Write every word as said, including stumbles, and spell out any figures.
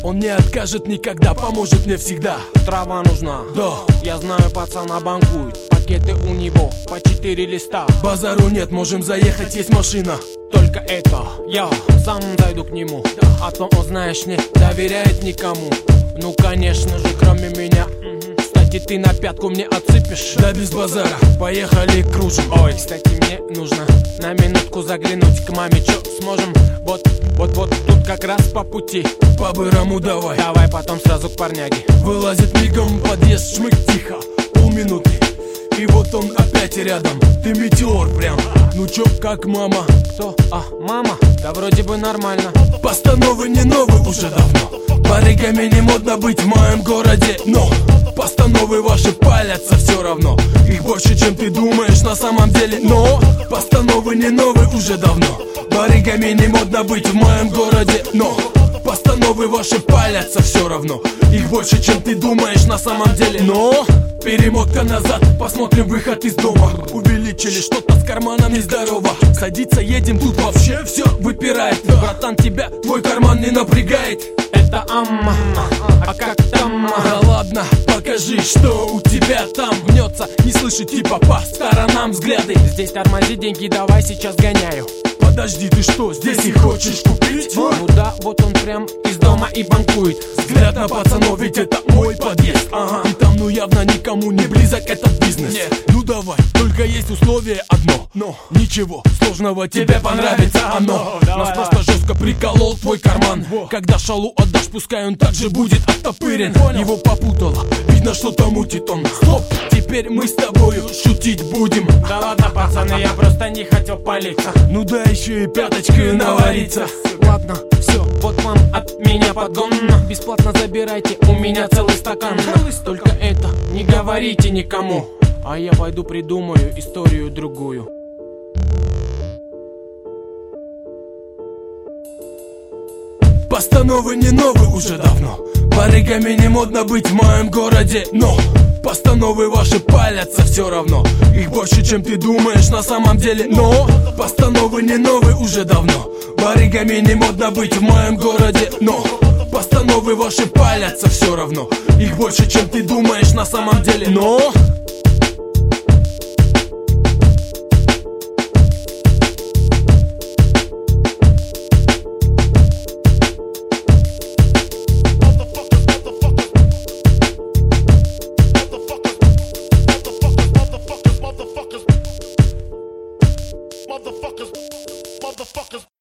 Он не откажет никогда, поможет мне всегда. Трава нужна, Да, я знаю, пацана банкует. Пакеты у него по четыре листа. базару нет, можем заехать, есть машина. Только это я сам зайду к нему, а то он, знаешь, не доверяет никому. Ну конечно же, кроме меня. Кстати, ты на пятку мне отсыпешь? Да без базара, поехали кружим. Ой, кстати, мне нужно на минутку заглянуть к маме. Чё, сможем? Вот, вот, вот тут как раз по пути. По-бырому давай. Давай потом сразу к парняге. Вылазит мигом подъезд, шмык тихо. Полминуты, и вот он опять рядом. Ты метеор прям. Ну чё, как мама? Кто? А, мама? Да вроде бы нормально. Постановы не новые уже давно. Барыгами не модно быть в моем городе, но постановы ваши палятся все равно. Их больше, чем ты думаешь на самом деле. Но постановы не новые уже давно. Барыгами не модно быть в моем городе, но постановы ваши палятся все равно. Их больше, чем ты думаешь на самом деле. Но перемотка назад, посмотрим выход из дома. Увеличили что-то с карманом нездорово. Садиться едем, тут вообще все выпирает. Братан, тебя твой карман не напрягает. Это Амма, а как там? Да ладно, покажи, что у тебя там. Мнется, не слышит типа по сторонам взгляды. Здесь тормози, деньги давай, сейчас гоняю. Подожди, ты что, здесь и хочешь купить? Ну да, вот он прям из дома и банкует. Взгляд на пацанов, ведь это мой подъезд. Ага. И там ну явно никому не близок этот бизнес. Нет. Ну давай, только есть условие одно. Но ничего сложного, тебе понравится оно. Давай, Нас давай. просто жестко приколол твой карман. Во. Когда шалу отдашь, пускай он также будет оттопырен. Понял. Его попутало, видно, что-то мутит он. Стоп, теперь мы с тобою шутить будем. Да ладно, пацаны, я просто не хотел палиться. Ну да, еще и пяточкой навариться. Ладно, все, вот вам от меня подгон. Бесплатно забирайте, у меня целый стакан. Только это не говорите никому, а я пойду придумаю историю другую. Постановы не новые уже давно. Барыгами не модно быть в моем городе, но постановы ваши палятся все равно. Их больше, чем ты думаешь на самом деле. Но постановы не новые уже давно. Барыгами не модно быть в моем городе, но постановы ваши палятся все равно. Их больше, чем ты думаешь на самом деле. Но Motherfuckers, motherfuckers, motherfuckers.